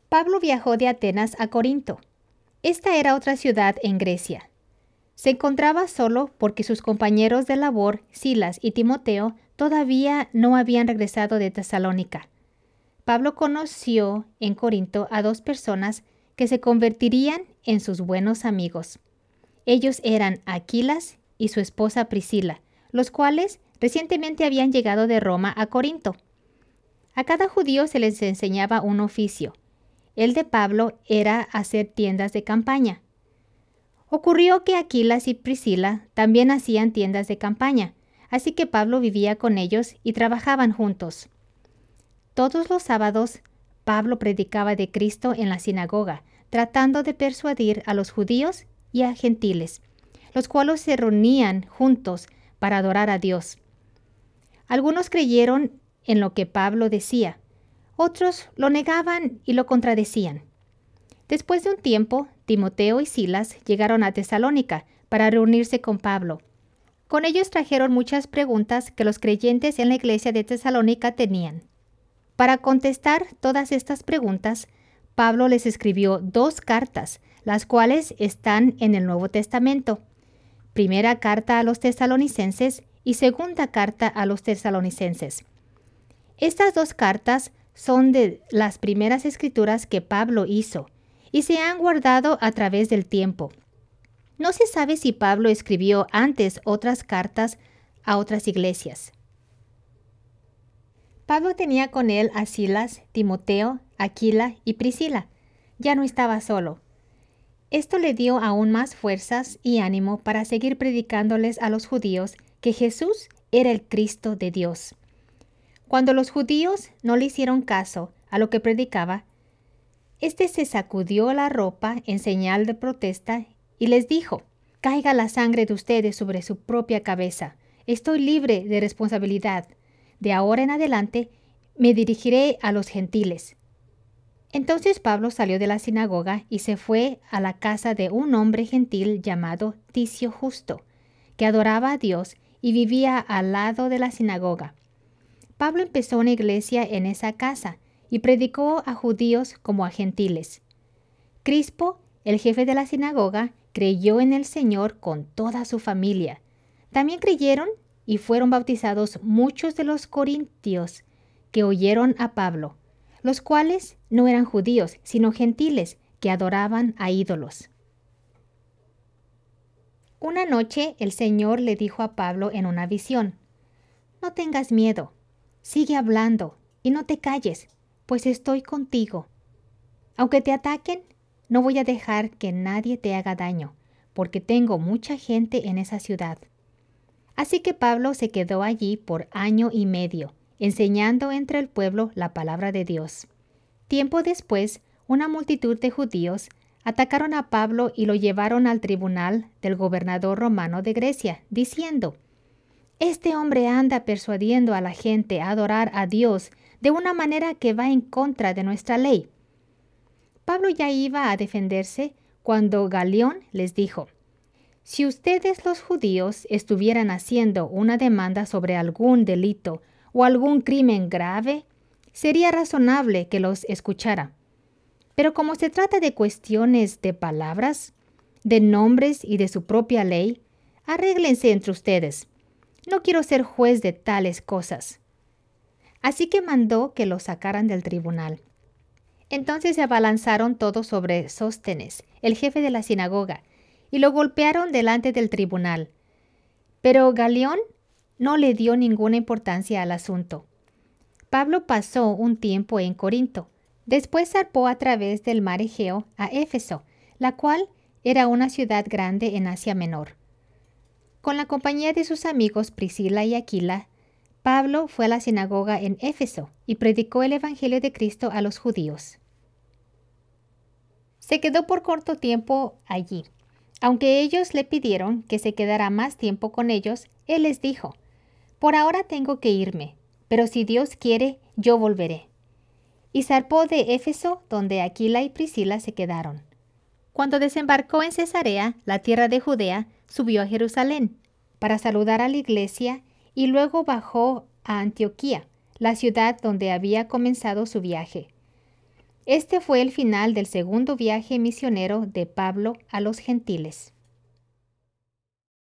Pablo viajó de Atenas a Corinto. Esta era otra ciudad en Grecia. Se encontraba solo porque sus compañeros de labor, Silas y Timoteo, todavía no habían regresado de Tesalónica. Pablo conoció en Corinto a dos personas que se convertirían en sus buenos amigos. Ellos eran Aquilas y su esposa Priscila, los cuales recientemente habían llegado de Roma a Corinto. A cada judío se les enseñaba un oficio. El de Pablo era hacer tiendas de campaña. Ocurrió que Aquilas y Priscila también hacían tiendas de campaña, así que Pablo vivía con ellos y trabajaban juntos. Todos los sábados, Pablo predicaba de Cristo en la sinagoga, tratando de persuadir a los judíos y a gentiles, los cuales se reunían juntos para adorar a Dios. Algunos creyeron en lo que Pablo decía, otros lo negaban y lo contradecían. Después de un tiempo, Timoteo y Silas llegaron a Tesalónica para reunirse con Pablo. Con ellos trajeron muchas preguntas que los creyentes en la iglesia de Tesalónica tenían. Para contestar todas estas preguntas, Pablo les escribió 2 cartas, las cuales están en el Nuevo Testamento. Primera carta a los tesalonicenses y segunda carta a los tesalonicenses. Estas 2 cartas son de las primeras escrituras que Pablo hizo y se han guardado a través del tiempo. No se sabe si Pablo escribió antes otras cartas a otras iglesias. Pablo tenía con él a Silas, Timoteo, Aquila y Priscila. Ya no estaba solo. Esto le dio aún más fuerzas y ánimo para seguir predicándoles a los judíos que Jesús era el Cristo de Dios. Cuando los judíos no le hicieron caso a lo que predicaba, este se sacudió la ropa en señal de protesta y les dijo: «Caiga la sangre de ustedes sobre su propia cabeza. Estoy libre de responsabilidad. De ahora en adelante me dirigiré a los gentiles». Entonces Pablo salió de la sinagoga y se fue a la casa de un hombre gentil llamado Ticio Justo, que adoraba a Dios y vivía al lado de la sinagoga. Pablo empezó una iglesia en esa casa y predicó a judíos como a gentiles. Crispo, el jefe de la sinagoga, creyó en el Señor con toda su familia. También creyeron y fueron bautizados muchos de los corintios que oyeron a Pablo, los cuales no eran judíos, sino gentiles que adoraban a ídolos. Una noche el Señor le dijo a Pablo en una visión: «No tengas miedo, sigue hablando y no te calles, pues estoy contigo. Aunque te ataquen, no voy a dejar que nadie te haga daño, porque tengo mucha gente en esa ciudad». Así que Pablo se quedó allí por 1 año y medio, enseñando entre el pueblo la palabra de Dios. Tiempo después, una multitud de judíos atacaron a Pablo y lo llevaron al tribunal del gobernador romano de Grecia, diciendo: «Este hombre anda persuadiendo a la gente a adorar a Dios de una manera que va en contra de nuestra ley». Pablo ya iba a defenderse cuando Galión les dijo: «Si ustedes los judíos estuvieran haciendo una demanda sobre algún delito o algún crimen grave, sería razonable que los escuchara. Pero como se trata de cuestiones de palabras, de nombres y de su propia ley, arréglense entre ustedes. No quiero ser juez de tales cosas». Así que mandó que lo sacaran del tribunal. Entonces se abalanzaron todos sobre Sóstenes, el jefe de la sinagoga, y lo golpearon delante del tribunal. Pero Galión no le dio ninguna importancia al asunto. Pablo pasó un tiempo en Corinto. Después zarpó a través del mar Egeo a Éfeso, la cual era una ciudad grande en Asia Menor. Con la compañía de sus amigos Priscila y Aquila, Pablo fue a la sinagoga en Éfeso y predicó el evangelio de Cristo a los judíos. Se quedó por corto tiempo allí. Aunque ellos le pidieron que se quedara más tiempo con ellos, él les dijo: «Por ahora tengo que irme, pero si Dios quiere, yo volveré». Y zarpó de Éfeso, donde Aquila y Priscila se quedaron. Cuando desembarcó en Cesarea, la tierra de Judea, subió a Jerusalén para saludar a la iglesia y luego bajó a Antioquía, la ciudad donde había comenzado su viaje. Este fue el final del segundo viaje misionero de Pablo a los gentiles.